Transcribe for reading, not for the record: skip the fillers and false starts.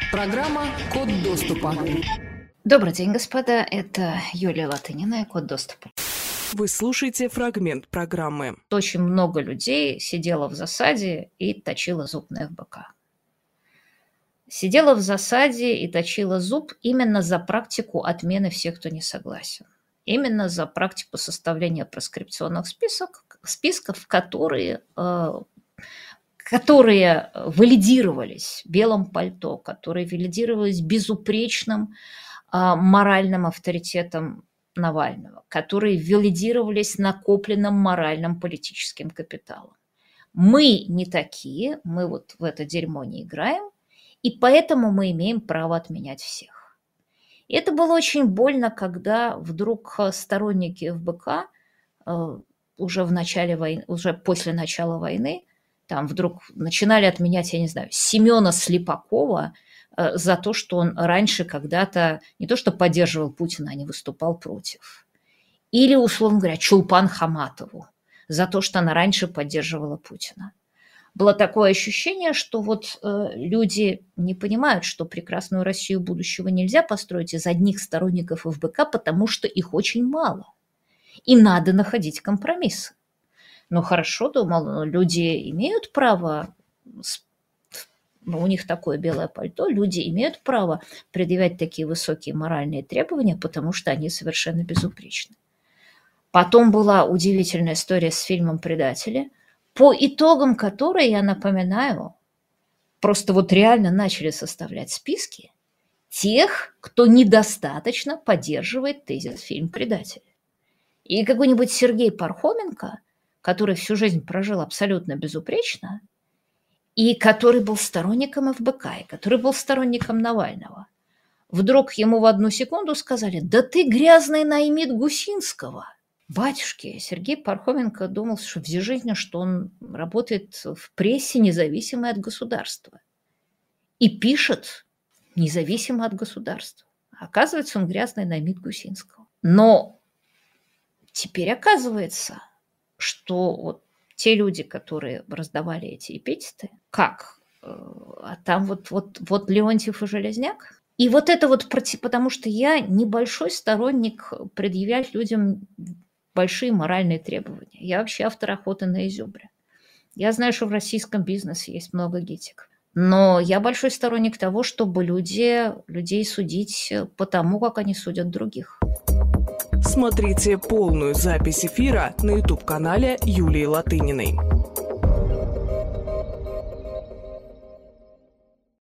Программа «Код доступа». Добрый день, господа. Это Юлия Латынина и «Код доступа». Вы слушаете фрагмент программы. Очень много людей сидело в засаде и точило зуб на ФБК. Сидела в засаде и точила зуб именно за практику отмены всех, кто не согласен. Именно за практику составления проскрипционных списков, которые валидировались белым пальто, которые валидировались безупречным моральным авторитетом Навального, которые валидировались накопленным моральным политическим капиталом. Мы не такие, мы вот в это дерьмо не играем, и поэтому мы имеем право отменять всех. И это было очень больно, когда вдруг сторонники ФБК уже после начала войны там вдруг начинали отменять, я не знаю, Семена Слепакова за то, что он раньше когда-то не то что поддерживал Путина, а не выступал против. Или, условно говоря, Чулпан Хаматову за то, что она раньше поддерживала Путина. Было такое ощущение, что вот люди не понимают, что прекрасную Россию будущего нельзя построить из одних сторонников ФБК, потому что их очень мало. И надо находить компромиссы. Ну хорошо, думал, люди имеют право, у них такое белое пальто, люди имеют право предъявлять такие высокие моральные требования, потому что они совершенно безупречны. Потом была удивительная история с фильмом «Предатели», по итогам которой, я напоминаю, просто вот реально начали составлять списки тех, кто недостаточно поддерживает тезис «Фильм «Предатели». И какой-нибудь Сергей Пархоменко, который всю жизнь прожил абсолютно безупречно, и который был сторонником ФБК, и который был сторонником Навального, вдруг ему в одну секунду сказали: «Да ты грязный наймит Гусинского». Батюшки, Сергей Пархоменко думал, что всю жизнь, что он работает в прессе, независимой от государства, и пишет независимо от государства. Оказывается, он грязный наймит Гусинского. Но теперь оказывается, что вот те люди, которые раздавали эти эпитеты, как? А там вот Леонтьев и Железняк? И вот это вот, потому что я небольшой сторонник предъявлять людям большие моральные требования. Я вообще автор «Охоты на изюбря». Я знаю, что в российском бизнесе есть много гитик. Но я большой сторонник того, чтобы людей судить по тому, как они судят других. Смотрите полную запись эфира на YouTube-канале Юлии Латыниной.